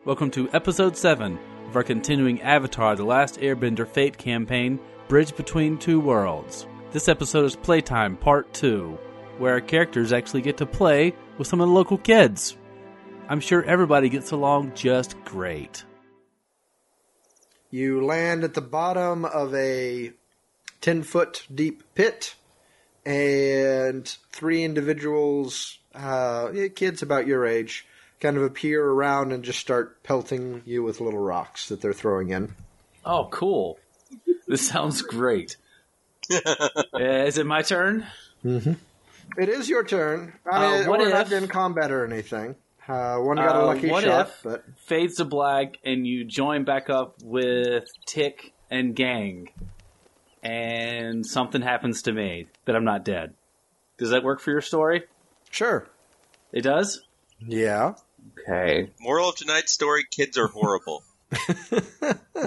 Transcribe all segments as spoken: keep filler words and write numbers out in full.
Welcome to Episode seven of our continuing Avatar The Last Airbender Fate campaign, Bridge Between Two Worlds. This episode is Playtime Part two, where our characters actually get to play with some of the local kids. I'm sure everybody gets along just great. You land at the bottom of a ten-foot deep pit, and three individuals, uh, kids about your age, kind of appear around and just start pelting you with little rocks that they're throwing in. Oh, cool. This sounds great. uh, is it my turn? Mm-hmm. It is your turn. I mean, uh, what we're if, not in combat or anything. Uh, one got a lucky uh, what shot. If but fades to black and you join back up with Tick and Gang, and something happens to me, but I'm not dead. Does that work for your story? Sure. It does? Yeah. Okay. Moral of tonight's story, kids are horrible. uh,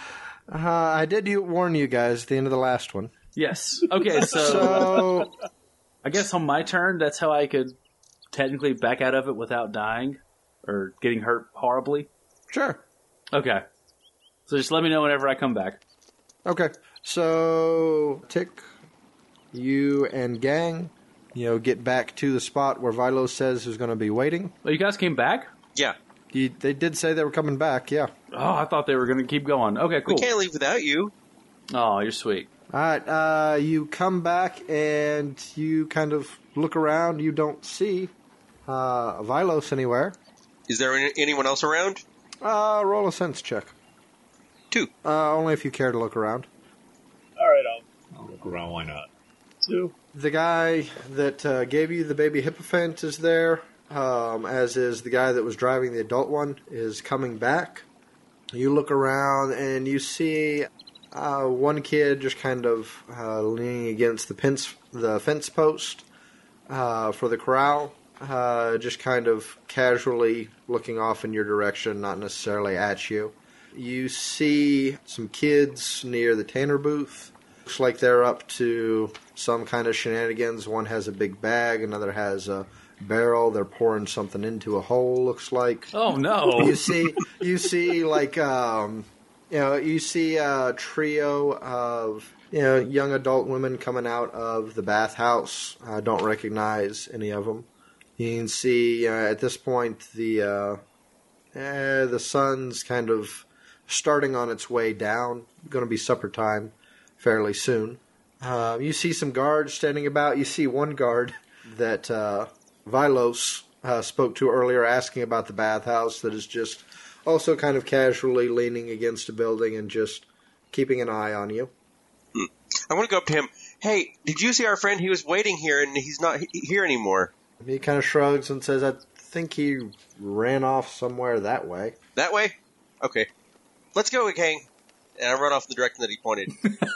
I did you, warn you guys at the end of the last one. Yes. Okay, so, so I guess on my turn, that's how I could technically back out of it without dying or getting hurt horribly? Sure. Okay. So just let me know whenever I come back. Okay. So, Tick, you and Gang, you know, get back to the spot where Vilo says is going to be waiting. Well, you guys came back? Yeah. You, they did say they were coming back, yeah. Oh, I thought they were going to keep going. Okay, cool. We can't leave without you. Oh, you're sweet. All right, uh, you come back and you kind of look around. You don't see uh, Vilos anywhere. Is there any, anyone else around? Uh, roll a sense check. Two. Uh, only if you care to look around. All right, I'll, I'll look around. Why not? Two. The guy that uh, gave you the baby hippophant is there, um, as is the guy that was driving the adult one is coming back. You look around and you see uh, one kid just kind of uh, leaning against the fence, the fence post uh, for the corral, uh, just kind of casually looking off in your direction, not necessarily at you. You see some kids near the Tanner booth. Looks like they're up to some kind of shenanigans. One has a big bag, another has a barrel. They're pouring something into a hole, looks like. Oh, no. You see, you see, like, um, you know, you see a trio of, you know, young adult women coming out of the bathhouse. I don't recognize any of them. You can see, uh, at this point, the, uh, eh, the sun's kind of starting on its way down. Going to be supper time fairly soon. Uh, you see some guards standing about. You see one guard that uh, Vilos uh, spoke to earlier asking about the bathhouse that is just also kind of casually leaning against a building and just keeping an eye on you. Hmm. I want to go up to him. Hey, did you see our friend? He was waiting here and he's not he- here anymore. He kind of shrugs and says, I think he ran off somewhere that way. That way? Okay. Let's go, Gang. And I run off in the direction that he pointed.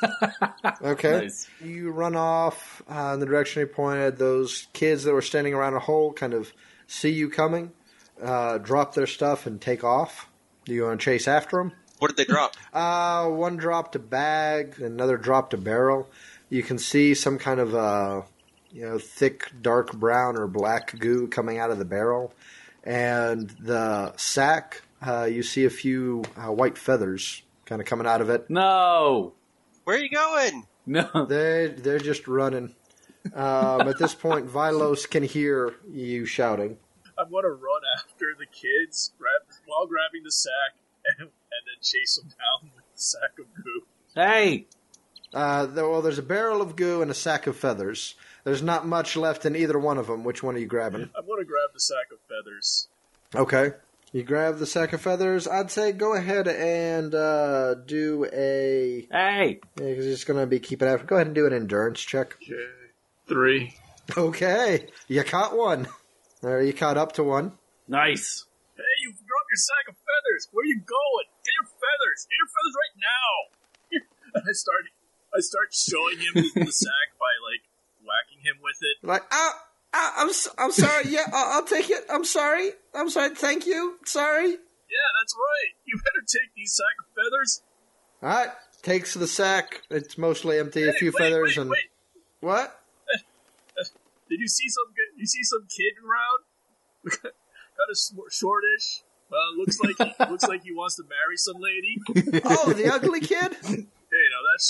Okay. Nice. You run off uh, in the direction he pointed. Those kids that were standing around a hole kind of see you coming, uh, drop their stuff, and take off. Do you want to chase after them? What did they drop? Uh, one dropped a bag, another dropped a barrel. You can see some kind of uh, you know, thick, dark brown or black goo coming out of the barrel. And the sack, uh, you see a few uh, white feathers kind of coming out of it. No. Where are you going? No. They, they're just running. Um, at this point, Vilos can hear you shouting. I'm going to run after the kids grab, while grabbing the sack and, and then chase them down with the sack of goo. Hey. Uh, there, well, there's a barrel of goo and a sack of feathers. There's not much left in either one of them. Which one are you grabbing? I'm going to grab the sack of feathers. Okay. You grab the sack of feathers. I'd say go ahead and uh, do a... Hey. Because it's going to be keeping after. Go ahead and do an endurance check. Okay. Three. Okay. You caught one. There, you caught up to one. Nice. Hey, you dropped your sack of feathers. Where are you going? Get your feathers. Get your feathers right now. And I start, I start showing him the sack by, like, whacking him with it. Like, ah, ah I'm, so, I'm sorry. Yeah, I'll, I'll take it. I'm sorry. I'm sorry. Thank you. Sorry. Yeah, that's right. You better take these sack of feathers. All right. Takes the sack. It's mostly empty. Hey, a few wait, feathers wait, and... Wait. What? Did you see some? You see some kid around? Kind of shortish. Well, it looks like he, looks like he wants to marry some lady. Oh, the ugly kid? Hey, now that's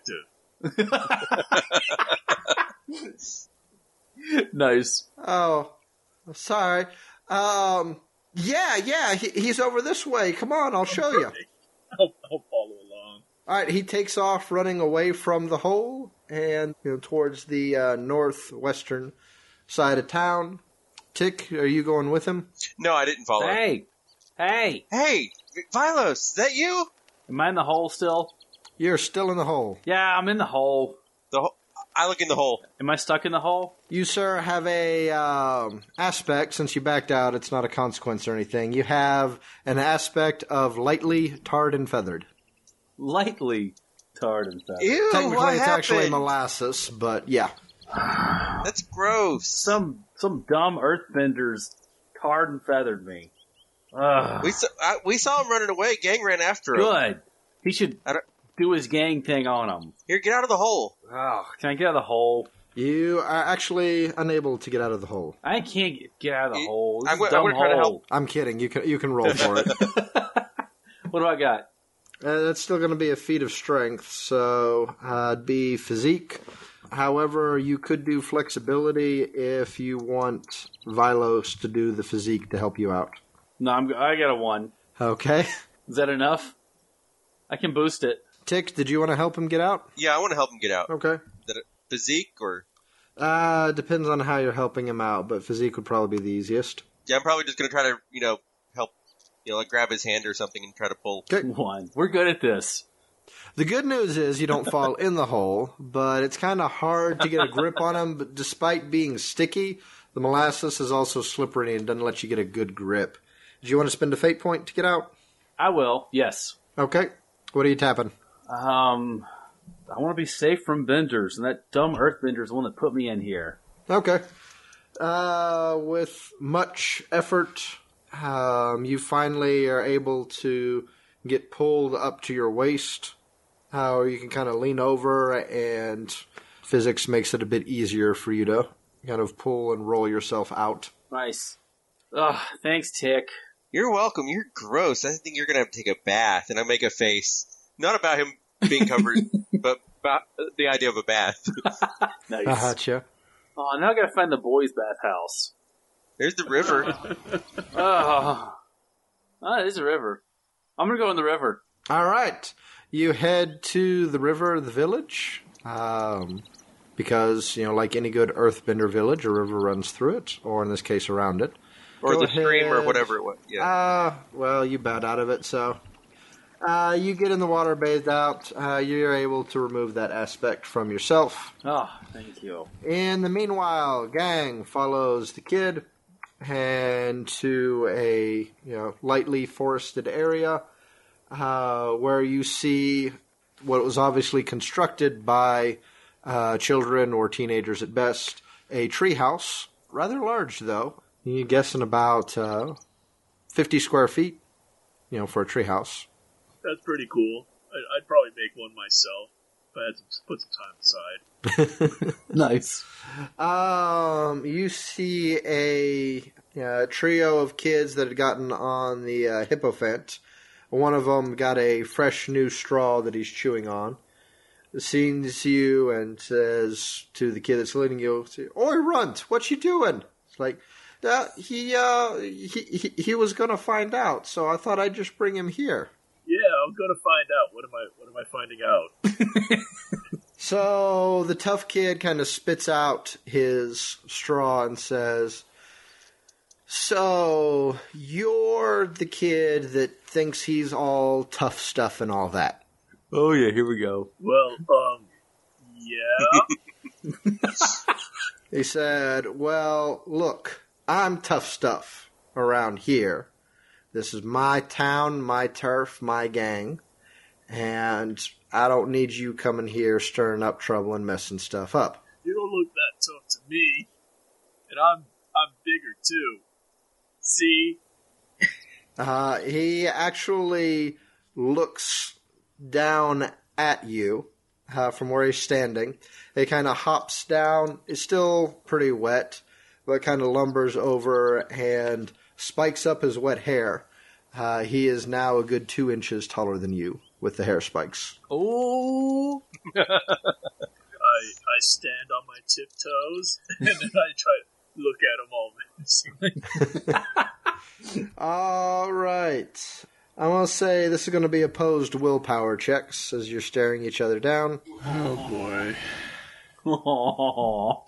subjective. Nice. Oh, sorry. Um, yeah, yeah, he, he's over this way. Come on, I'll show you. I'll, I'll follow along. All right, he takes off running away from the hole and you know, towards the uh, northwestern side of town. Tick, are you going with him? No, I didn't follow. Hey! Hey! Hey, Vilos, is that you? Am I in the hole still? You're still in the hole. Yeah, I'm in the hole. The ho- I look in the hole. Am I stuck in the hole? You, sir, have a um, aspect, since you backed out, it's not a consequence or anything. You have an aspect of lightly tarred and feathered. Lightly tarred and feathered. Ew, Technically, what it's happened? actually molasses, but yeah. That's gross. Some some dumb earthbenders tarred and feathered me. Ugh. We saw, I, we saw him running away. Gang ran after him. Good. He should I don't- do his gang thing on him. Here, get out of the hole. Oh, can I get out of the hole? You are actually unable to get out of the hole. I can't get, get out of the You- hole. This I'm is a gonna- I'm dumb gonna try to hole. help. I'm kidding. You can you can roll for it. What do I got? Uh, that's still going to be a feat of strength, so uh, it'd be physique. However, you could do flexibility if you want Vilos to do the physique to help you out. No, I'm, I got a one. Okay. Is that enough? I can boost it. Tick, did you want to help him get out? Yeah, I want to help him get out. Okay. Is that a physique or? Uh, depends on how you're helping him out, but physique would probably be the easiest. Yeah, I'm probably just gonna try to, you know, help, you know, like grab his hand or something and try to pull. Okay. One. We're good at this. The good news is you don't fall in the hole, but it's kind of hard to get a grip on him. But despite being sticky, the molasses is also slippery and doesn't let you get a good grip. Do you want to spend a fate point to get out? I will. Yes. Okay. What are you tapping? Um, I want to be safe from benders, and that dumb earthbender is the one that put me in here. Okay. Uh, with much effort, um, you finally are able to get pulled up to your waist. Uh, or you can kind of lean over, and physics makes it a bit easier for you to kind of pull and roll yourself out. Nice. Ugh, thanks, Tick. You're welcome. You're gross. I think you're gonna have to take a bath, and I make a face. Not about him being covered, but about the idea of a bath. Nice. Gotcha. Oh, now I gotta find the boys' bathhouse. There's the river. Oh, oh, there's a river. I'm gonna go in the river. All right. You head to the river, the village, um, because, you know, like any good earthbender village, a river runs through it, or in this case, around it. Or Go the stream or ahead. whatever it was. Yeah. Uh, well, you bowed out of it, so. Uh, you get in the water, bathed out. Uh, you're able to remove that aspect from yourself. Oh, thank you. In the meanwhile, gang follows the kid and to a you know lightly forested area uh, where you see what was obviously constructed by uh, children or teenagers at best. A treehouse, rather large though. You're guessing about uh, fifty square feet, you know, for a treehouse. That's pretty cool. I, I'd probably make one myself if I had to put some time aside. Nice. Um, you see a uh, trio of kids that had gotten on the uh, hippofant. One of them got a fresh new straw that he's chewing on. Sees you and says to the kid that's leading you, "Oi, Runt, what you doing?" It's like, uh, he, uh, he, he, he was going to find out, so I thought I'd just bring him here. Yeah, I'm gonna find out. What am I? What am I finding out? So the tough kid kind of spits out his straw and says, "So you're the kid that thinks he's all tough stuff and all that." Oh yeah, here we go. Well, um, yeah. He said, "Well, look, I'm tough stuff around here. This is my town, my turf, my gang, and I don't need you coming here stirring up trouble and messing stuff up." You don't look that tough to me, and I'm I'm bigger too. See? Uh, he actually looks down at you uh, from where he's standing. He kind of hops down. It's still pretty wet, but kind of lumbers over and spikes up his wet hair. Uh, he is now a good two inches taller than you with the hair spikes. Oh! I I stand on my tiptoes and then I try to look at him all menacingly. All right. I'm going to say this is going to be opposed willpower checks as you're staring each other down. Oh boy. Oh.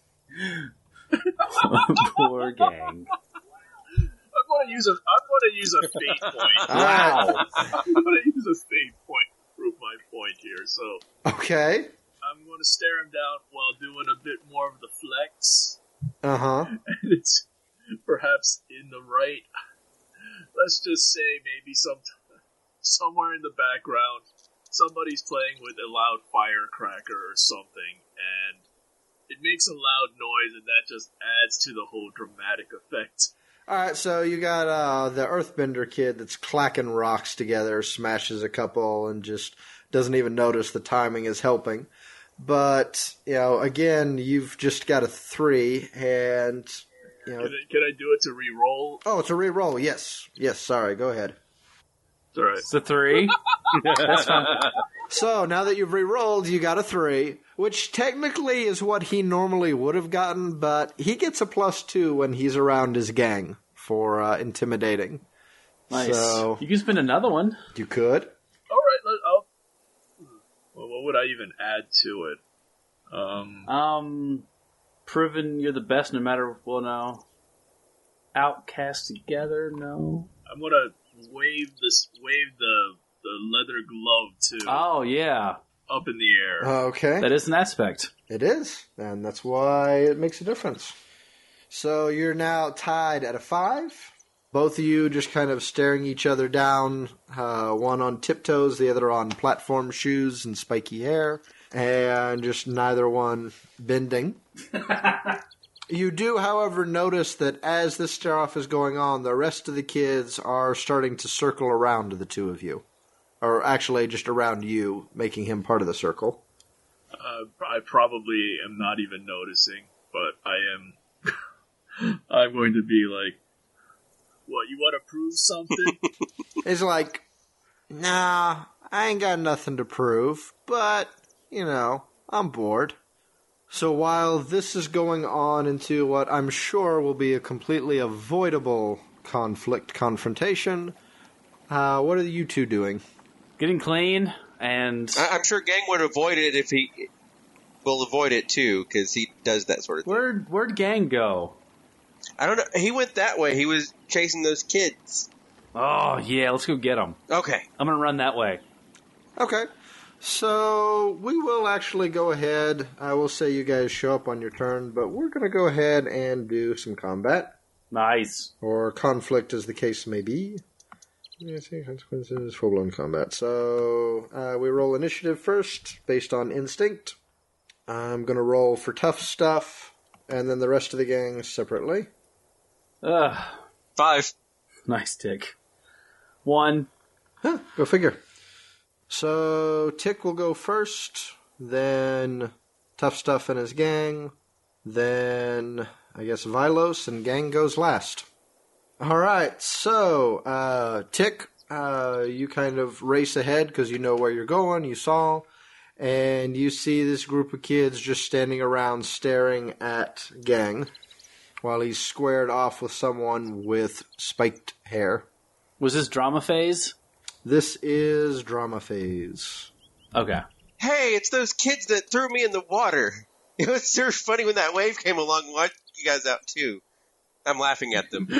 Poor gang. I'm gonna use a I'm gonna use a fate point. Wow. I'm gonna use a fate point to prove my point here. So Okay. I'm gonna stare him down while doing a bit more of the flex. Uh-huh. And it's perhaps in the right. Let's just say maybe some somewhere in the background, somebody's playing with a loud firecracker or something, and it makes a loud noise, and that just adds to the whole dramatic effect. All right, so you got uh, the Earthbender kid that's clacking rocks together, smashes a couple, and just doesn't even notice the timing is helping. But, you know, again, you've just got a three, and, you know... Can I, can I do it to re-roll? Oh, it's a re-roll, yes. Yes, sorry, go ahead. It's all right. It's a three. That's fine. So, now that you've re-rolled, you got a three, which technically is what he normally would have gotten, but he gets a plus two when he's around his gang for uh, intimidating. Nice. So, You can spend another one. you could. All right, let, I'll... Well, what would I even add to it? Um, Um, proven you're the best no matter, well, no. Outcast together, no. I'm gonna wave this, wave the the leather glove too Oh, yeah. up in the air. Okay. That is an aspect. It is, and that's why it makes a difference. So you're now tied at a five. Both of you just kind of staring each other down, uh, one on tiptoes, the other on platform shoes and spiky hair, and just neither one bending. You do, however, notice that as this stare-off is going on, the rest of the kids are starting to circle around the two of you. Or actually just around you, making him part of the circle. Uh, I probably am not even noticing, but I am. I'm going to be like, "What? You want to prove something?" It's like, nah, I ain't got nothing to prove, but, you know, I'm bored. So while this is going on into what I'm sure will be a completely avoidable conflict confrontation, uh, what are you two doing? Getting clean, and... I- I'm sure Gang would avoid it if he will avoid it too, because he does that sort of thing. Where'd, where'd Gang go? I don't know. He went that way. He was chasing those kids. Oh, yeah, let's go get them. Okay. I'm gonna run that way. Okay. So we will actually go ahead. I will say you guys show up on your turn, but we're going to go ahead and do some combat. Nice. Or conflict, as the case may be. Yeah, see, consequences, full-blown combat. So, uh, we roll initiative first, based on instinct. I'm going to roll for tough stuff, and then the rest of the gang separately. Ugh. Five. Nice tick. One. Huh, go figure. So, Tick will go first, then tough stuff and his gang, then, I guess, Vilos, and gang goes last. All right, so, uh, Tick, uh, you kind of race ahead because you know where you're going, you saw, and you see this group of kids just standing around staring at Gang while he's squared off with someone with spiked hair. Was this drama phase? This is drama phase. Okay. Hey, it's those kids that threw me in the water. It was sure funny when that wave came along and watched you guys out too. I'm laughing at them.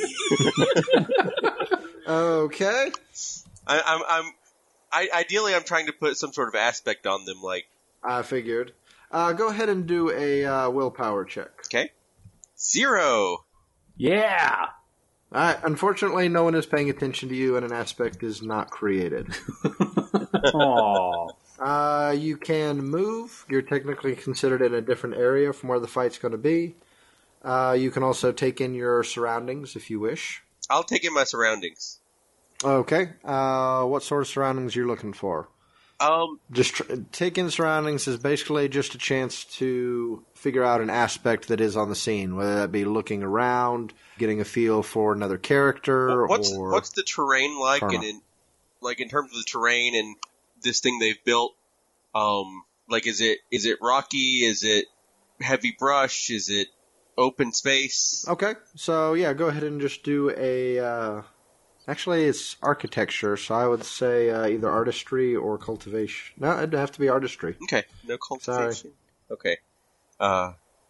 Okay. I, I'm, I'm, I, ideally, I'm trying to put some sort of aspect on them, like. I figured. Uh, go ahead and do a uh, willpower check. Okay. Zero. Yeah! Alright, unfortunately, no one is paying attention to you, and an aspect is not created. Aww. uh, you can move. You're technically considered in a different area from where the fight's going to be. Uh, you can also take in your surroundings if you wish. I'll take in my surroundings. Okay. Uh, what sort of surroundings are you looking for? Um, Just tr- taking surroundings is basically just a chance to figure out an aspect that is on the scene, whether that be looking around, getting a feel for another character, what's or what's the terrain like, karma. and in like in terms of the terrain and this thing they've built? Um, like is it is it rocky? Is it heavy brush? Is it open space? Okay, so yeah, go ahead and just do a. Uh, actually, it's architecture, so I would say uh, either artistry or cultivation. No, it'd have to be artistry. Okay, no cultivation. Okay. Uh,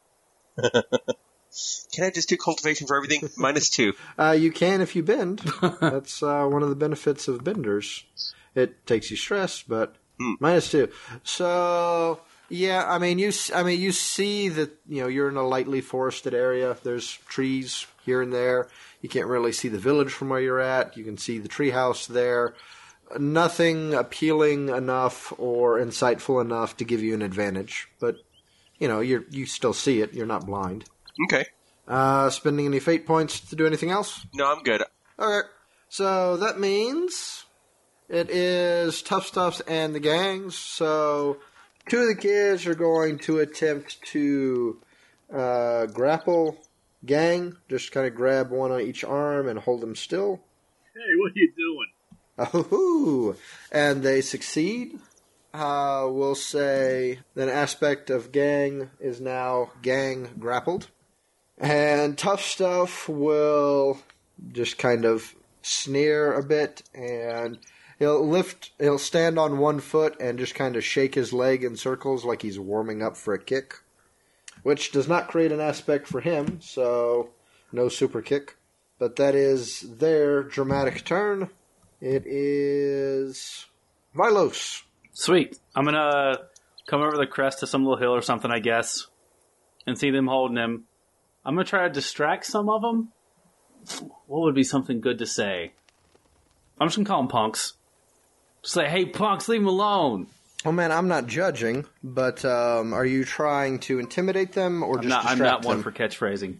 can I just do cultivation for everything? Minus two. Uh, you can if you bend. That's uh, one of the benefits of benders. It takes you stress, but Hmm. minus two. So yeah, I mean you. s- I mean you see that you know you're in a lightly forested area. There's trees here and there. You can't really see the village from where you're at. You can see the treehouse there. Nothing appealing enough or insightful enough to give you an advantage, but you know you you still see it. You're not blind. Okay. Uh, spending any fate points to do anything else? No, I'm good. Okay, so that means it is Tough Stuffs and the gangs. So two of the kids are going to attempt to uh, grapple Gang. Just kind of grab one on each arm and hold them still. Hey, what are you doing? Oh, and they succeed. Uh, we'll say an aspect of Gang is now Gang grappled. And Tough Stuff will just kind of sneer a bit, and he'll lift, he'll stand on one foot and just kind of shake his leg in circles like he's warming up for a kick, which does not create an aspect for him, so no super kick. But that is their dramatic turn. It is Vilos. Sweet. I'm gonna come over the crest to some little hill or something, I guess, and see them holding him. I'm gonna try to distract some of them. What would be something good to say? I'm just gonna call them punks. Just say, hey, punks, leave them alone. Oh man, I'm not judging, but um, are you trying to intimidate them or I'm just not, I'm distract not one them? for catchphrasing.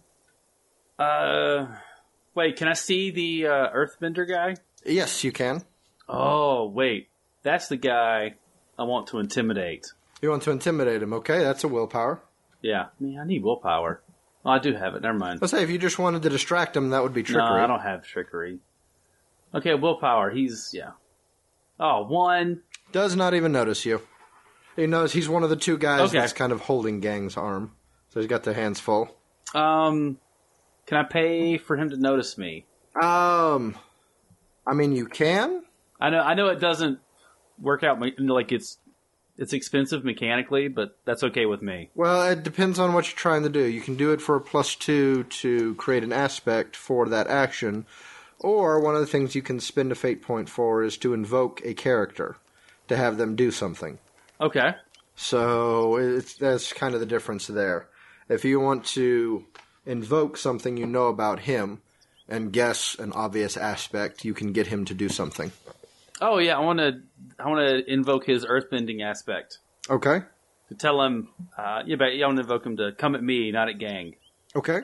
Uh, wait, can I see the uh, Earthbender guy? Yes, you can. Oh, wait. That's the guy I want to intimidate. You want to intimidate him, okay? That's a willpower. Yeah. Man, I need willpower. Oh, I do have it. Never mind. Let's say if you just wanted to distract him, that would be No, trickery. I don't have trickery. Okay, willpower. He's, yeah. Oh, one. Does not even notice you. He knows he's one of the two guys Okay. that's kind of holding Gang's arm. So he's got their hands full. Um, can I pay for him to notice me? Um, I mean, you can. I know, I know it doesn't work out me- like it's it's expensive mechanically, but that's okay with me. Well, it depends on what you're trying to do. You can do it for a plus two to create an aspect for that action, or one of the things you can spend a fate point for is to invoke a character to have them do something. Okay. So it's that's kind of the difference there. If you want to invoke something you know about him and guess an obvious aspect, you can get him to do something. Oh yeah, I want to I want to invoke his earthbending aspect Okay. to tell him. Uh, yeah, but I want to invoke him to come at me, not at Gang. Okay.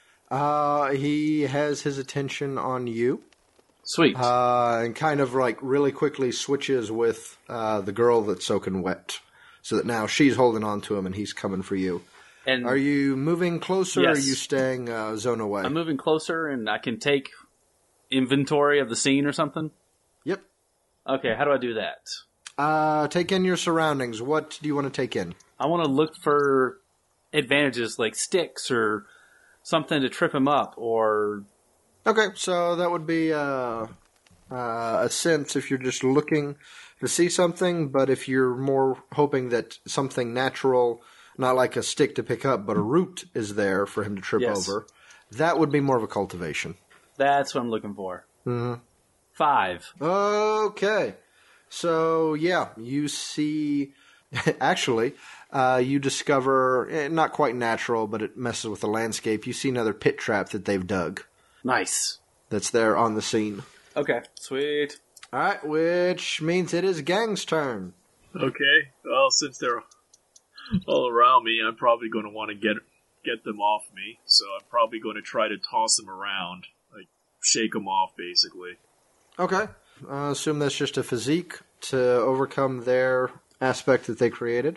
Uh, he has his attention on you. Sweet. Uh, and kind of like really quickly switches with uh, the girl that's soaking wet. So that now she's holding on to him and he's coming for you. and Are you moving closer or Yes. are you staying uh, zone away? I'm moving closer, and I can take inventory of the scene or something. Yep. Okay, how do I do that? Uh, take in your surroundings. What do you want to take in? I want to look for advantages like sticks or something to trip him up, or Okay, so that would be uh, uh, a sense if you're just looking to see something, but if you're more hoping that something natural, not like a stick to pick up, but a root is there for him to trip Yes. over, that would be more of a cultivation. that's what I'm looking for. Mm-hmm. Five. Okay, so yeah, you see, actually, uh, you discover, eh, not quite natural, but it messes with the landscape. You see another pit trap that they've dug Nice. that's there on the scene. Okay, sweet. All right, which means it is Gang's turn. Okay, well, since they're all around me, I'm probably going to want to get get them off me. So I'm probably going to try to toss them around, like shake them off, basically. Okay. I assume that's just a physique to overcome their aspect that they created.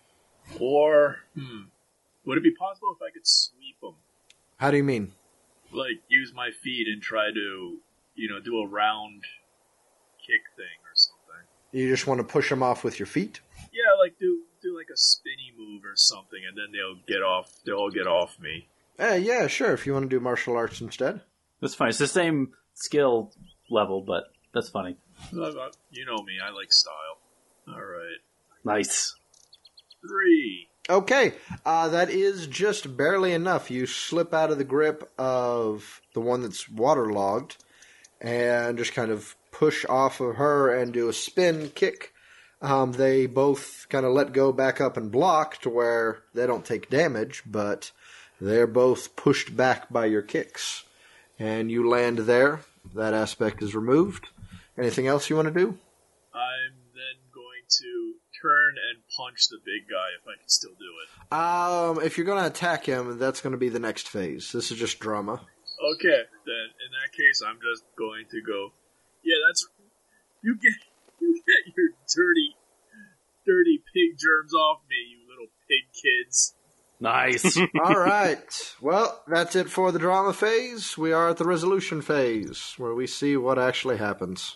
Or, hmm, would it be possible if I could sweep them? How do you mean? Like, use my feet and try to, you know, do a round kick thing or something. You just want to push them off with your feet? Yeah, like do do like a spinny move or something, and then they'll get off. They'll all get off me. Eh, yeah, sure, if you want to do martial arts instead. That's funny. It's the same skill level, but that's funny. You know me. I like style. All right. Nice. Three. Okay, uh, that is just barely enough. You slip out of the grip of the one that's waterlogged and just kind of push off of her and do a spin kick. Um, they both kind of let go back up and block to where they don't take damage, but they're both pushed back by your kicks. And you land there. That aspect is removed. Anything else you want to do? I'm then going to turn and punch the big guy if I can still do it. Um, if you're going to attack him, that's going to be the next phase. This is just drama. Okay, then in that case, I'm just going to go. Yeah, that's you get you get your dirty, dirty pig germs off me, you little pig kids. Nice. All right. Well, that's it for the drama phase. We are at the resolution phase, where we see what actually happens.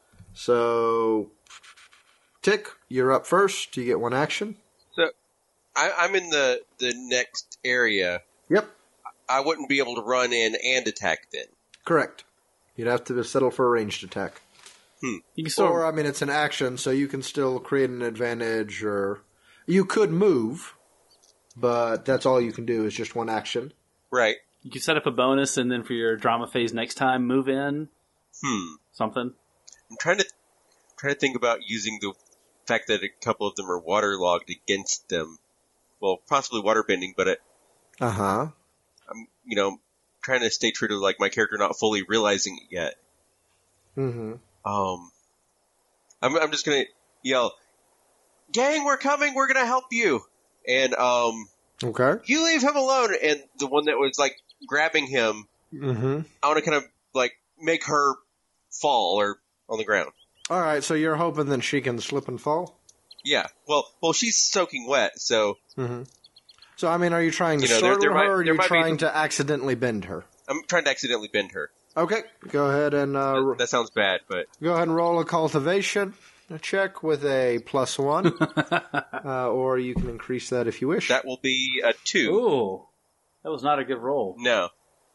So, Tick, you're up first. You get one action. So, I, I'm in the, the next area. Yep. I wouldn't be able to run in and attack then. Correct. You'd have to settle for a ranged attack. Hmm. You can still... Or, I mean, it's an action, so you can still create an advantage, or you could move, but that's all you can do is just one action. Right. You can set up a bonus, and then for your drama phase next time, move in. Hmm. Something. I'm trying to trying to think about using the fact that a couple of them are waterlogged against them. Well, possibly waterbending, but it, Uh-huh. I'm, you know, trying to stay true to like my character not fully realizing it yet. Mm-hmm. Um, I'm I'm just gonna yell, "Gang, we're coming! We're gonna help you!" And um, Okay. you leave him alone. And the one that was like grabbing him, Mm-hmm. I want to kind of like make her fall or on the ground. All right, so you're hoping that she can slip and fall? Yeah. Well, well, she's soaking wet, so Mm-hmm. So, I mean, are you trying to You know, there- startle there might- her, or are there you might be trying some- to accidentally bend her? I'm trying to accidentally bend her. Okay, go ahead and uh, That, that sounds bad, but go ahead and roll a cultivation check with a plus one, uh, or you can increase that if you wish. that will be a two. Ooh. That was not a good roll. No.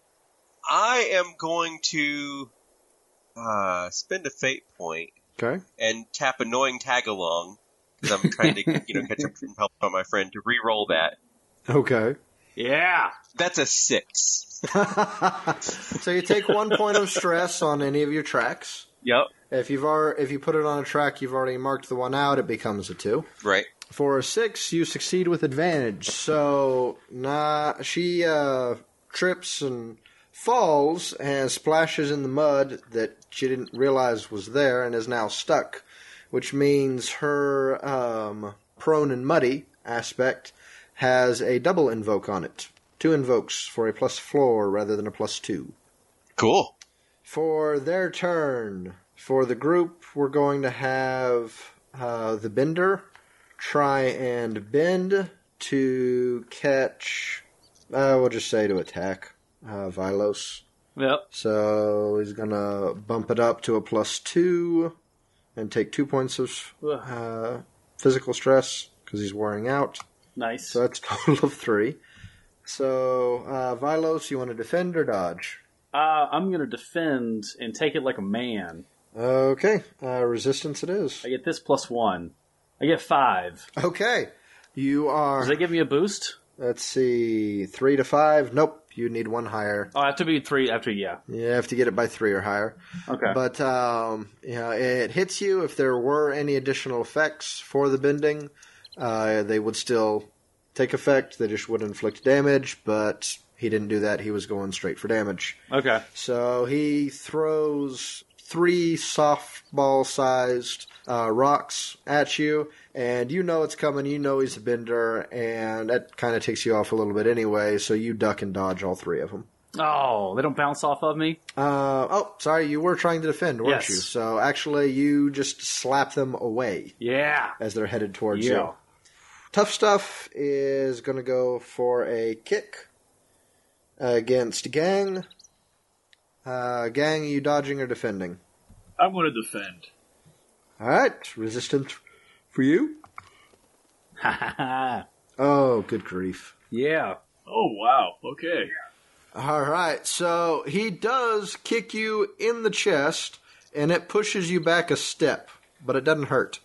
I am going to uh, spend a fate point Okay. and tap annoying tag along because I'm trying to you know catch up from help on my friend to re-roll that. Okay. Yeah. That's a six. So you take one point of stress on any of your tracks. Yep. If you've already, if you put it on a track, you've already marked the one out. It becomes a two. Right. For a six, you succeed with advantage. So, nah, she uh, trips and falls and splashes in the mud that she didn't realize was there and is now stuck, which means her um, prone and muddy aspect has a double invoke on it. Two invokes for a plus four rather than a plus two. Cool. For their turn, for the group, we're going to have uh, the bender try and bend to catch, uh, we'll just say to attack, uh, Vilos. Yep. So he's going to bump it up to a plus two and take two points of uh, physical stress because he's wearing out. Nice. So that's a total of three. So, uh, Vilos, you want to defend or dodge? Uh, I'm going to defend and take it like a man. Okay, uh, resistance it is. I get this plus one. I get five. Okay, you are. Does that give me a boost? Let's see, three to five. Nope, you need one higher. Oh, I have to be three after, yeah. You have to get it by three or higher. Okay. But um, you know, it hits you. If there were any additional effects for the bending, uh, they would still take effect. They just would inflict damage. But he didn't do that. He was going straight for damage. Okay. So he throws three softball-sized uh, rocks at you, and you know it's coming. You know he's a bender, and that kind of takes you off a little bit anyway, so you duck and dodge all three of them. Oh, they don't bounce off of me? Uh, oh, sorry, you were trying to defend, weren't Yes. you? So actually, you just slap them away Yeah. as they're headed towards Yeah. you. Tough Stuff is going to go for a kick against Gang. Uh, Gang, are you dodging or defending? I'm going to defend. All right, resistant for you. Ha ha ha. Oh, good grief. Yeah. Oh, wow. Okay. All right, so he does kick you in the chest, and it pushes you back a step, but it doesn't hurt.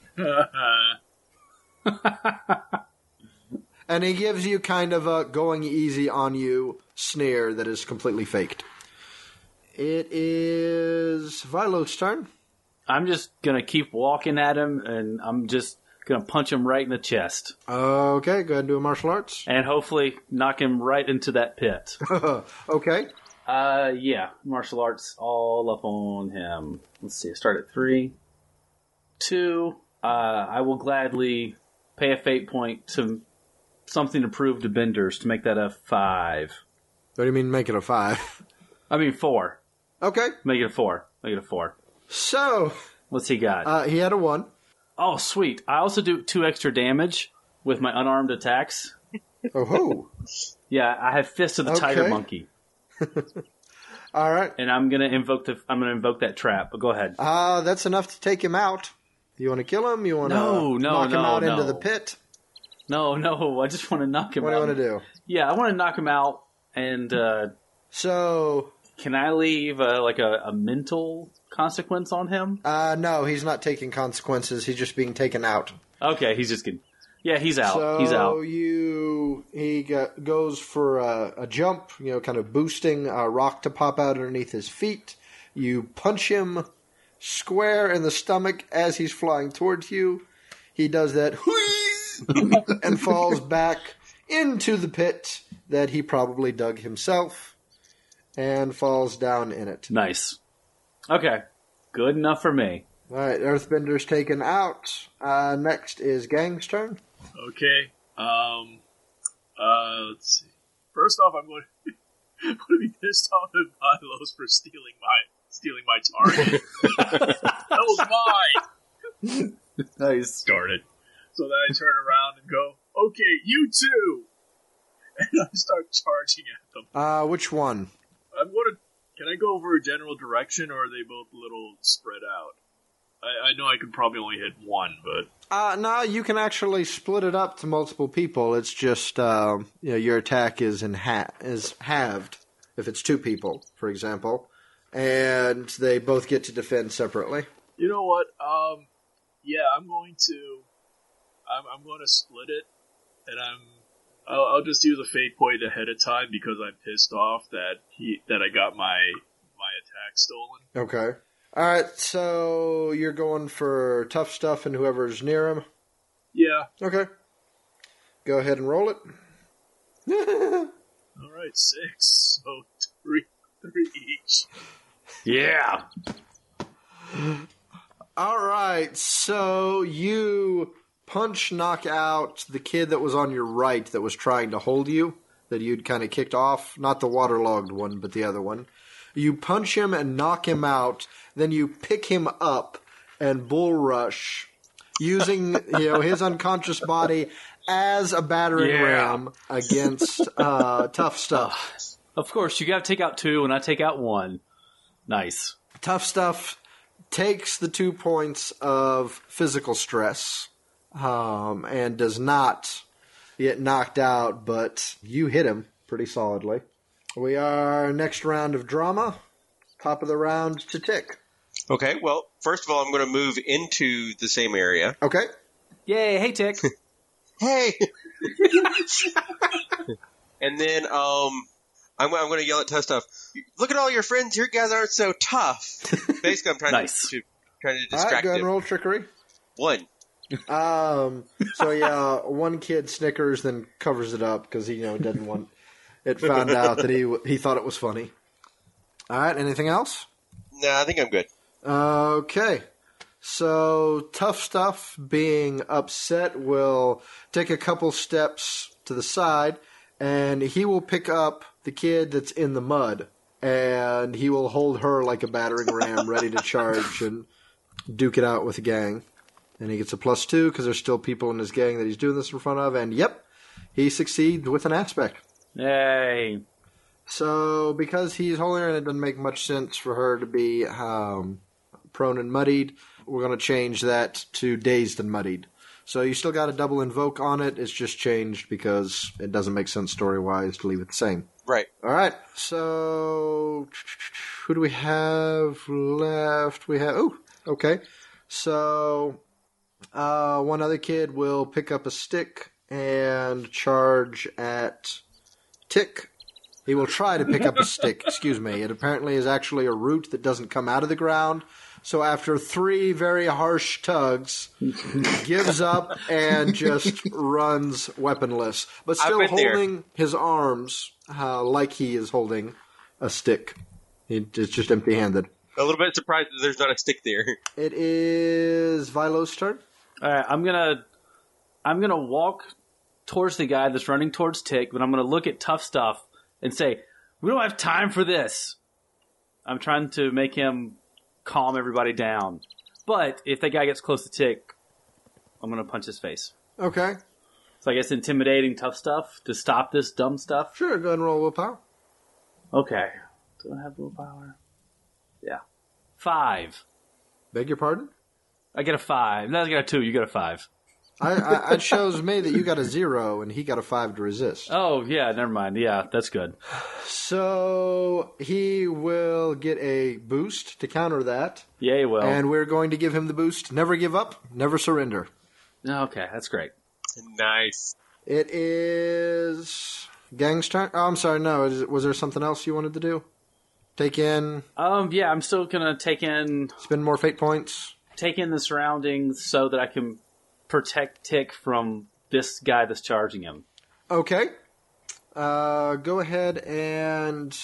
And he gives you kind of a going easy on you sneer that is completely faked. It is Vilo's turn. I'm just going to keep walking at him, and I'm just going to punch him right in the chest. Okay, go ahead and do a martial arts. And hopefully knock him right into that pit. Okay. Uh, yeah. Martial arts all up on him. Let's see. I start at three. Two. Uh, I will gladly pay a fate point to something to prove to Benders to make that a five. What do you mean make it a five? I mean four. Okay. Make it a four. Make it a four. So, What's he got? uh, he had a one. Oh, sweet. I also do two extra damage with my unarmed attacks. Oh ho. Yeah, I have Fist of the Tiger Okay. Monkey. All right. And I'm gonna invoke the I'm gonna invoke that trap, but go ahead. Uh, that's enough to take him out. You want to kill him? You want to No, no, knock him no, out no. into the pit? No, no, I just want to knock him What do out. you want to do? Yeah, I want to knock him out, and uh, So, can I leave uh, like a, a mental consequence on him? uh, no, he's not taking consequences. He's just being taken out. Okay, he's just kidding. Yeah, he's out. So he's out. you, he go- goes for a, a jump, you know, kind of boosting a rock to pop out underneath his feet. You punch him square in the stomach as he's flying towards you. He does that and falls back into the pit that he probably dug himself and falls down in it. Nice. Okay, good enough for me. All right, Earthbender's taken out. Uh, next is Gang's turn. Okay. Um. Uh. Let's see. First off, I'm going. I'm going to be pissed off at Milos for stealing my stealing my target. That was mine. Nice. Darn it. So then I turn around and go, "Okay, you too," and I start charging at them. Uh, which one? I'm going to. Can I go over a general direction, or are they both a little spread out? I, I know I could probably only hit one, but Uh, no, you can actually split it up to multiple people. It's just, uh, you know, your attack is in ha- is halved if it's two people, for example, and they both get to defend separately. you know what? Um, yeah, I'm going to. I'm, I'm going to split it, and I'm. I'll, I'll just use a fate point ahead of time because I'm pissed off that he that I got my my attack stolen. Okay. All right, so you're going for Tough Stuff and whoever's near him. Yeah. Okay. Go ahead and roll it. All right, six. So three, three each. Yeah. All right, so you punch knock out the kid that was on your right that was trying to hold you, that you'd kind of kicked off. Not the waterlogged one, but the other one. You punch him and knock him out, then you pick him up and bull rush, using you know his unconscious body as a battering Yeah. ram against uh, Tough Stuff. Of course, you got to take out two, and I take out one. Nice. Tough Stuff takes the two points of physical stress um, and does not get knocked out, but you hit him pretty solidly. We are next round of drama. Top of the round to Tick. Okay, well, first of all, I'm going to move into the same area. Okay. Yay! Hey, Tick. Hey! And then um, I'm, I'm going to yell at Tough Stuff. Look at all your friends. Your guys aren't so tough. Basically, I'm trying Nice. to, to trying to All right, distract go ahead and him. roll trickery. One. Um, so yeah, one kid snickers, then covers it up because he you know didn't want it found out that he he thought it was funny. All right, anything else? No, I think I'm good. Okay. So, Tough Stuff, being upset, will take a couple steps to the side, and he will pick up the kid that's in the mud, and he will hold her like a battering ram, ready to charge and duke it out with the gang. And he gets a plus two because there's still people in his gang that he's doing this in front of. And yep, he succeeds with an aspect. Yay. So because he's holding her and it doesn't make much sense for her to be um, prone and muddied, we're going to change that to dazed and muddied. So you still got a double invoke on it. It's just changed because it doesn't make sense story-wise to leave it the same. Right. All right. So who do we have left? We have... Oh, okay. So uh, one other kid will pick up a stick and charge at Tick. He will try to pick up a stick. Excuse me. It apparently is actually a root that doesn't come out of the ground. So after three very harsh tugs, gives up and just runs weaponless, but still holding there. His arms uh, like he is holding a stick. It's just empty-handed. A little bit surprised that there's not a stick there. It is Vilo's turn. All right, I'm gonna, I'm gonna walk towards the guy that's running towards Tick, but I'm gonna look at Tough Stuff and say, "We don't have time for this." I'm trying to make him calm everybody down. But if that guy gets close to Tick, I'm going to punch his face. Okay. So I guess intimidating Tough Stuff to stop this dumb stuff? Sure, go ahead and roll willpower. Okay. Do I have willpower? Yeah. Five. Beg your pardon? I get a five. No, I got a two. You got a five. I, I, it shows me that you got a zero and he got a five to resist. Oh, yeah, never mind. Yeah, that's good. So he will get a boost to counter that. Yeah, he will. And we're going to give him the boost. Never give up, never surrender. Okay, that's great. Nice. It is Gang's turn. Oh, I'm sorry, no. Is, was there something else you wanted to do? Take in? Um, yeah, I'm still going to take in... Spend more fate points? Take in the surroundings so that I can protect Tick from this guy that's charging him. Okay. Uh, go ahead and...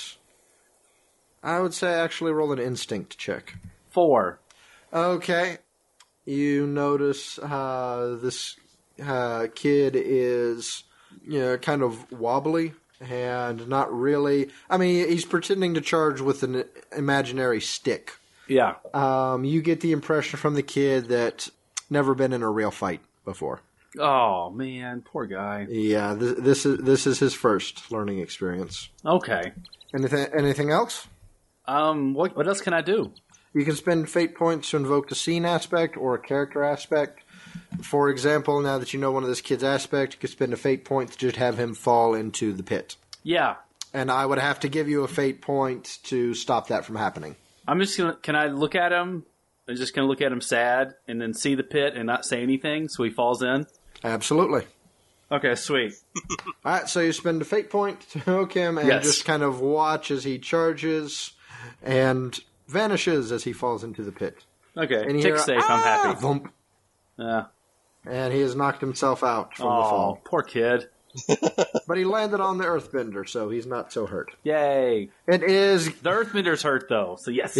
I would say actually roll an instinct check. Four. Okay. You notice uh, this uh, kid is, you know, kind of wobbly and not really... I mean, he's pretending to charge with an imaginary stick. Yeah. Um, you get the impression from the kid that never been in a real fight before. Oh man, poor guy. Yeah, this, this is this is his first learning experience. Okay. Anything anything else? Um, what what else can I do? You can spend fate points to invoke the scene aspect or a character aspect. For example, now that you know one of this kid's aspect, you could spend a fate point to just have him fall into the pit. Yeah. And I would have to give you a fate point to stop that from happening. I'm just gonna. Can I look at him? I'm just gonna look at him sad, and then see the pit and not say anything, so he falls in. Absolutely. Okay, sweet. All right, so you spend a fate point to hook him, and yes. just kind of watch as he charges and vanishes as he falls into the pit. Okay, and Tick's safe. Ah! I'm happy. Thump. Yeah. And he has knocked himself out from oh, the fall. Poor kid. But he landed on the Earthbender, so he's not so hurt. Yay. It is... The Earthbender's hurt, though, so yes.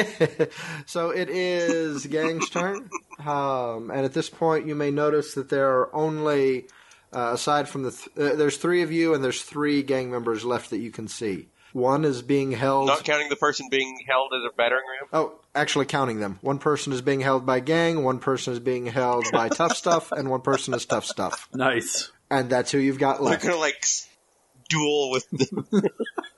So it is Gang's turn. Um, and at this point, you may notice that there are only, uh, aside from the... Th- uh, there's three of you, and there's three gang members left that you can see. One is being held... Not counting the person being held as a battering ram? Oh, actually counting them. One person is being held by Gang, one person is being held by Tough Stuff, and one person is Tough Stuff. Nice. And that's who you've got left. They're going to, like, duel with them.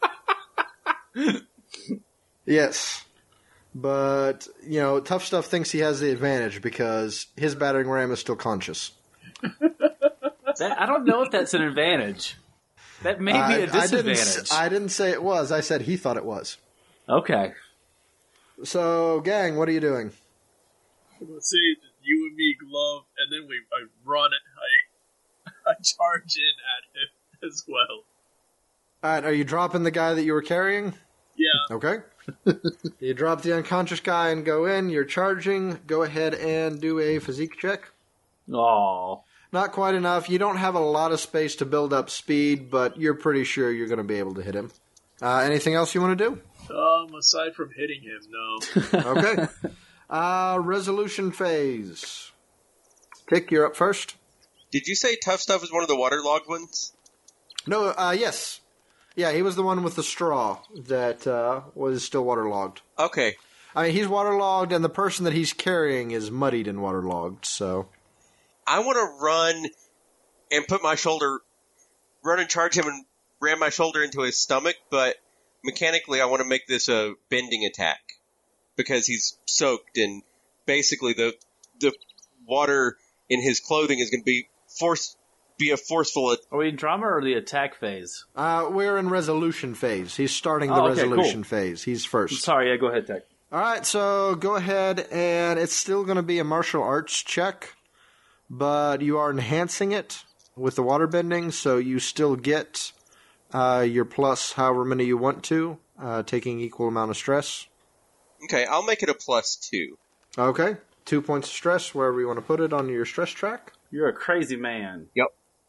Yes. But, you know, Tough Stuff thinks he has the advantage because his battering ram is still conscious. That, I don't know if that's an advantage. That may be a disadvantage. I didn't, I didn't say it was. I said he thought it was. Okay. So, Gang, what are you doing? Let's say you and me glove, and then we I run it. I I charge in at him as well. All right, are you dropping the guy that you were carrying? Yeah. Okay. You drop the unconscious guy and go in. You're charging. Go ahead and do a physique check. Aww. Not quite enough. You don't have a lot of space to build up speed, but you're pretty sure you're going to be able to hit him. Uh, anything else you want to do? Um, aside from hitting him, no. Okay. Uh, resolution phase. Tick, you're up first. Did you say Tough Stuff is one of the waterlogged ones? No, uh, yes. Yeah, he was the one with the straw that uh, was still waterlogged. Okay. I mean, he's waterlogged, and the person that he's carrying is muddied and waterlogged, so... I want to run and put my shoulder, run and charge him and ram my shoulder into his stomach, but mechanically I want to make this a bending attack because he's soaked and basically the the water in his clothing is going to be force be a forceful. Are we in drama or the attack phase? Uh, we're in resolution phase. He's starting the Oh, okay, resolution cool. phase. He's first. Sorry, yeah, go ahead, Tech. All right, so go ahead, and it's still going to be a martial arts check, but you are enhancing it with the water bending, so you still get uh, your plus however many you want to, uh, taking equal amount of stress. Okay, I'll make it a plus two. Okay, two points of stress, wherever you want to put it on your stress track. You're a crazy man. Yep.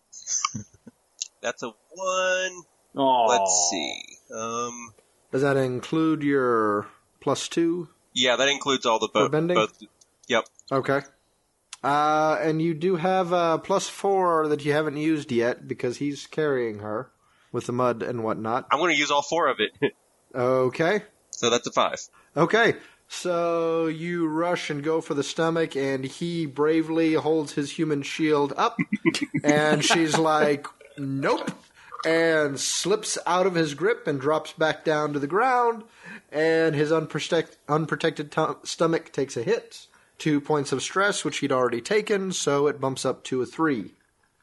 That's a one. Aww. Let's see. Um, Does that include your plus two? yeah, that includes all the bo- For bending? both. Yep. Okay. Uh, and you do have a plus four that you haven't used yet because he's carrying her with the mud and whatnot. I'm going to use all four of it. Okay. So that's a five. Okay. So you rush and go for the stomach, and he bravely holds his human shield up, and she's like, nope, and slips out of his grip and drops back down to the ground, and his unprotect- unprotected t- stomach takes a hit. Two points of stress, which he'd already taken, so it bumps up to a three.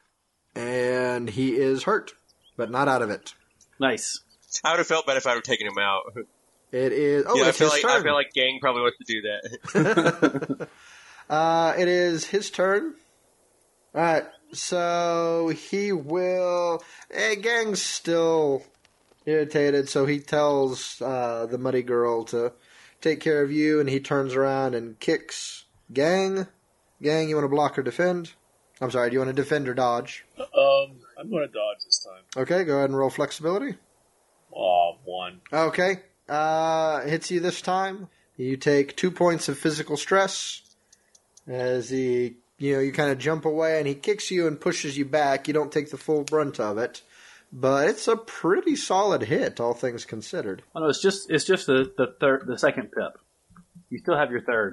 And he is hurt, but not out of it. Nice. I would have felt bad if I would have taken him out. It is... Oh, yeah, I it's feel his like turn. I feel like Gang probably wants to do that. Uh, it is his turn. Alright, so he will... Eh, Gang's still irritated, so he tells uh, the muddy girl to take care of you, and he turns around and kicks Gang. Gang, you want to block or defend? I'm sorry, do you want to defend or dodge? Um, I'm going to dodge this time. Okay, go ahead and roll flexibility. Aw, one. Okay, uh, hits you this time. You take two points of physical stress as he, you know, you kind of jump away and he kicks you and pushes you back. You don't take the full brunt of it, but it's a pretty solid hit, all things considered. Oh, no, it's just it's just the the third the second pip. You still have your third.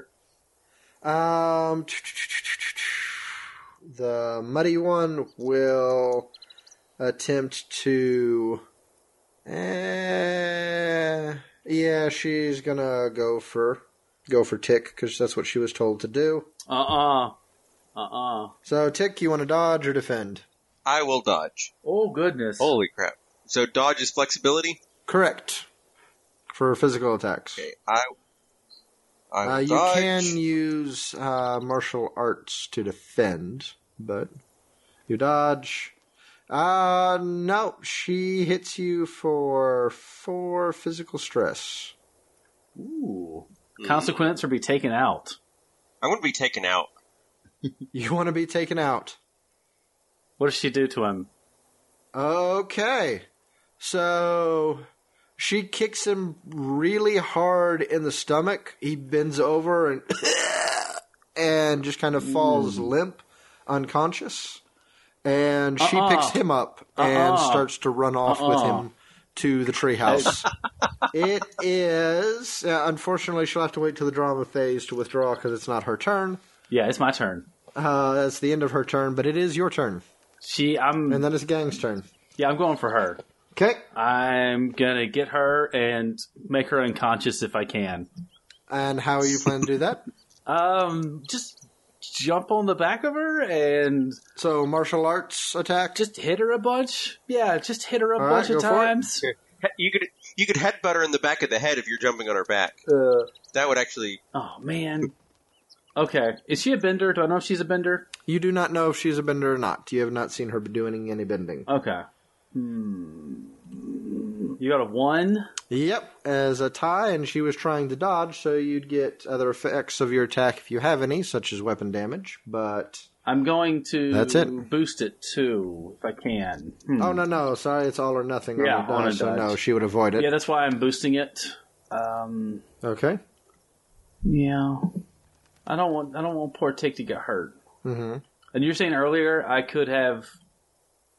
Um, the muddy one will attempt to. Eh, yeah, she's gonna go for go for Tick because that's what she was told to do. Uh uh-uh. uh. Uh-uh. So, Tick, you want to dodge or defend? I will dodge. Oh, goodness. Holy crap. So dodge is flexibility? Correct. For physical attacks. Okay, I... I will Uh, you dodge. can use uh, martial arts to defend, but you dodge. Uh, no, she hits you for four physical stress. Ooh. Consequence or be taken out. I'm going to be taken out. You want to be taken out. What does she do to him? Okay. So she kicks him really hard in the stomach. He bends over and and just kind of falls Mm. limp, unconscious. And she Uh-uh. picks him up and Uh-uh. starts to run off with Uh-uh. him to the treehouse. It is... Uh, unfortunately, she'll have to wait till the drama phase to withdraw because it's not her turn. Yeah, it's my turn. Uh, that's the end of her turn, but it is your turn. She, I'm, And then it's Gang's turn. yeah, I'm going for her. Okay. I'm gonna get her and make her unconscious if I can. And how are you planning to do that? Um, just jump on the back of her and So, martial arts attack? just hit her a bunch. Yeah, just hit her a All bunch right, of go for it. times. You could you could headbutt her in the back of the head if you're jumping on her back. Uh, That would actually... oh man. Okay, is she a bender? Do I know if she's a bender? You do not know if she's a bender or not. You have not seen her doing any bending. Okay. Hmm. You got a one. Yep, as a tie, and she was trying to dodge, so you'd get other effects of your attack if you have any, such as weapon damage, but... I'm going to That's it. boost it too, if I can. Hmm. Oh, no, no, sorry, it's all or nothing Yeah, on the on a dodge, so dodge. no, she would avoid it. Yeah, that's why I'm boosting it. Um, Okay. yeah. I don't want I don't want poor Tick to get hurt. Mm-hmm. And you're saying earlier I could have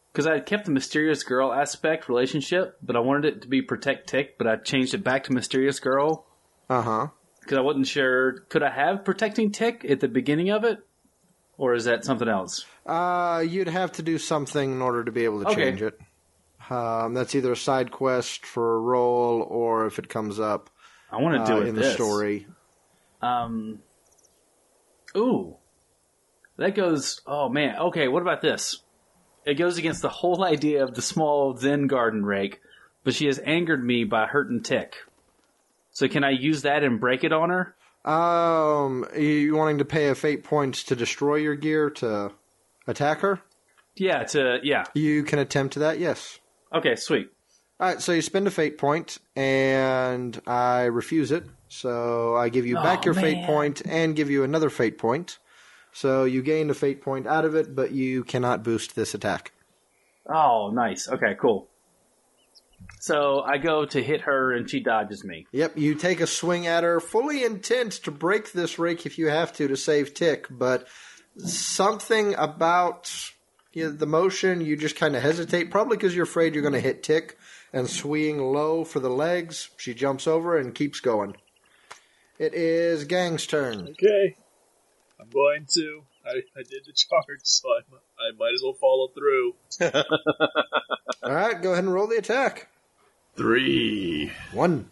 because I kept the mysterious girl aspect relationship, but I wanted it to be protect Tick, but I changed it back to mysterious girl. Uh-huh. Because I wasn't sure, could I have protecting Tick at the beginning of it? Or is that something else? Uh, you'd have to do something in order to be able to Okay. change it. Um, that's either a side quest for a role, or if it comes up I want to do uh, it in this. the story. Um. Ooh. That goes, oh man, okay, what about this? It goes against the whole idea of the small Zen garden rake, but she has angered me by hurting Tick. So can I use that and break it on her? Um, are you wanting to pay a fate point to destroy your gear to attack her? Yeah, to, yeah. You can attempt that, yes. Okay, sweet. All right, so you spend a fate point, and I refuse it. So I give you Oh, back your fate man. point and give you another fate point. So you gain a fate point out of it, but you cannot boost this attack. Oh, nice. Okay, cool. So I go to hit her and she dodges me. Yep, you take a swing at her, fully intent to break this rake if you have to to save Tick, but something about you know, the motion, you just kind of hesitate, probably because you're afraid you're going to hit Tick, and swinging low for the legs, she jumps over and keeps going. It is Gang's turn. Okay. I'm going to. I, I did the charge, so I, I might as well follow through. All right, go ahead and roll the attack. Three. One.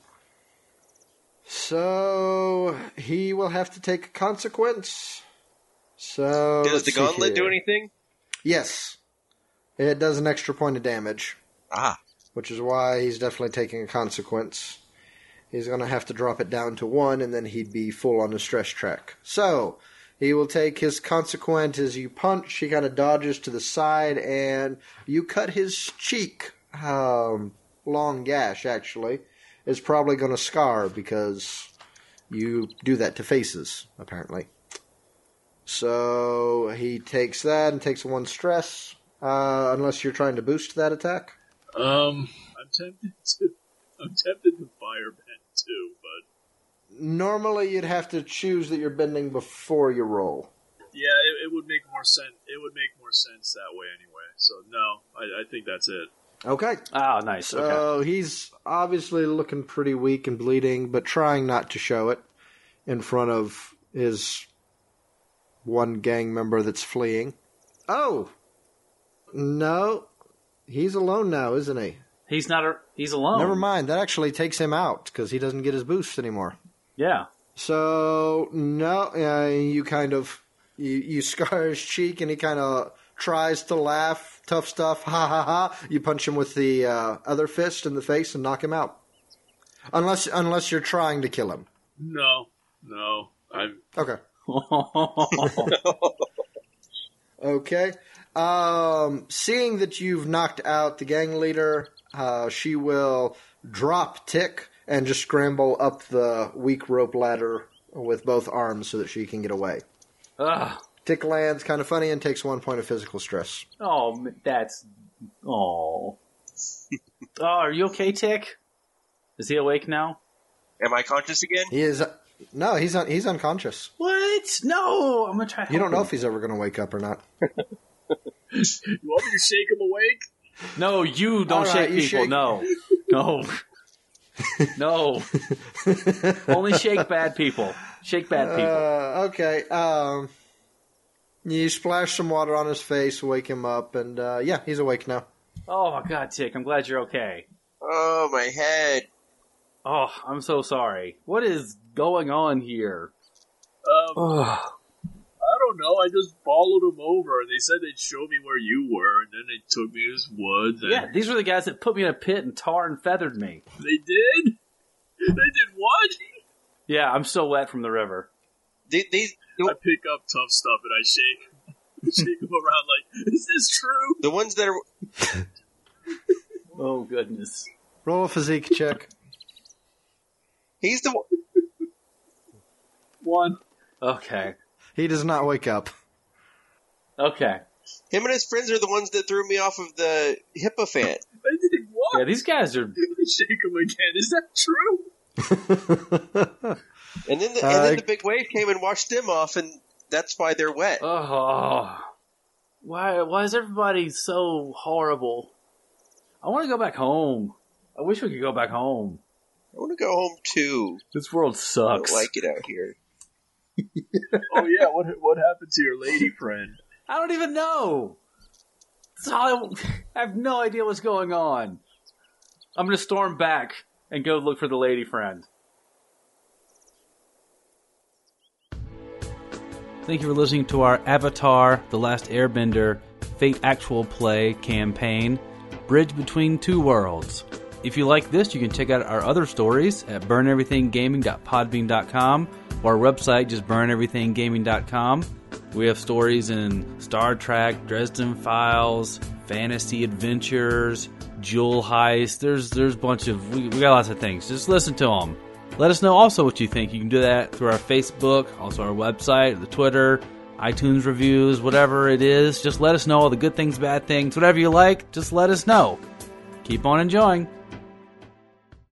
So he will have to take a consequence. So Does let's the see gauntlet here. do anything? Yes. It does an extra point of damage, Ah. which is why he's definitely taking a consequence. He's going to have to drop it down to one, and then he'd be full on the stress track. So he will take his consequence as you punch. He kind of dodges to the side, and you cut his cheek. Um, long gash, actually. Is probably going to scar because you do that to faces, apparently. So he takes that and takes one stress, uh, unless you're trying to boost that attack. Um, I'm tempted to. I'm tempted to fire bend too, but Normally, you'd have to choose that you're bending before you roll. yeah, it, it would make more sense. It would make more sense that way anyway. So no, I, I think that's it. Okay. Oh, nice. Okay. So he's obviously looking pretty weak and bleeding, but trying not to show it in front of his one gang member that's fleeing. Oh! No. He's alone now, isn't he? He's not a, he's alone. Never mind. That actually takes him out because he doesn't get his boost anymore. Yeah. So, no, uh, you kind of, you, you scar his cheek and he kind of tries to laugh. Tough stuff, ha ha ha. You punch him with the uh, other fist in the face and knock him out. Unless unless you're trying to kill him. No, no, I'm. Okay. Okay. Um, seeing that you've knocked out the gang leader, uh, she will drop Tick and just scramble up the weak rope ladder with both arms so that she can get away. Ugh. Tick lands kind of funny and takes one point of physical stress. Oh, that's... Oh. Oh, are you okay, Tick? Is he awake now? Am I conscious again? He is... No, he's un, he's unconscious. What? No! I'm gonna try. You don't know if he's ever going to wake up or not. You want me to shake him awake? No, you don't All right, shake you people. shake- No. No. No. Only shake bad people. Shake bad people. Uh, okay. Um, you splash some water on his face, wake him up, and uh, yeah, he's awake now. Oh, my God, Tick. I'm glad you're okay. Oh, my head. Oh, I'm so sorry. What is going on here? Um, Oh. I don't know. I just followed him over. They said they'd show me where you were, and then they took me to this woods. And Yeah, these were the guys that put me in a pit and tar and feathered me. They did? They did what? Yeah, I'm still wet from the river. These, these, I pick up tough stuff and I shake, shake him around like, is this true? the ones that are... Oh, goodness. Roll a physique check. He's the one... One. Okay. He does not wake up. Okay. Him and his friends are the ones that threw me off of the Hippofant. They did what? Yeah, these guys are... Shake him again. Is that true? And then, the, Uh, and then the big wave came and washed them off, and that's why they're wet. Oh. Why? Why is everybody so horrible? I want to go back home. I wish we could go back home. I want to go home too. This world I sucks. don't like it out here. Oh yeah, what what happened to your lady friend? I don't even know. That's all I, I have no idea what's going on. I'm going to storm back and go look for the lady friend. Thank you for listening to our Avatar: The Last Airbender Fate Actual Play campaign, Bridge Between Two Worlds. If you like this, you can check out our other stories at burn everything gaming dot podbean dot com or our website, just burn everything gaming dot com. We have stories in Star Trek, Dresden Files, fantasy adventures, jewel heist. There's there's a bunch of, we, we got lots of things. Just listen to them. Let us know also what you think. You can do that through our Facebook, also our website, the Twitter, iTunes reviews, whatever it is. Just let us know all the good things, bad things, whatever you like. Just let us know. Keep on enjoying.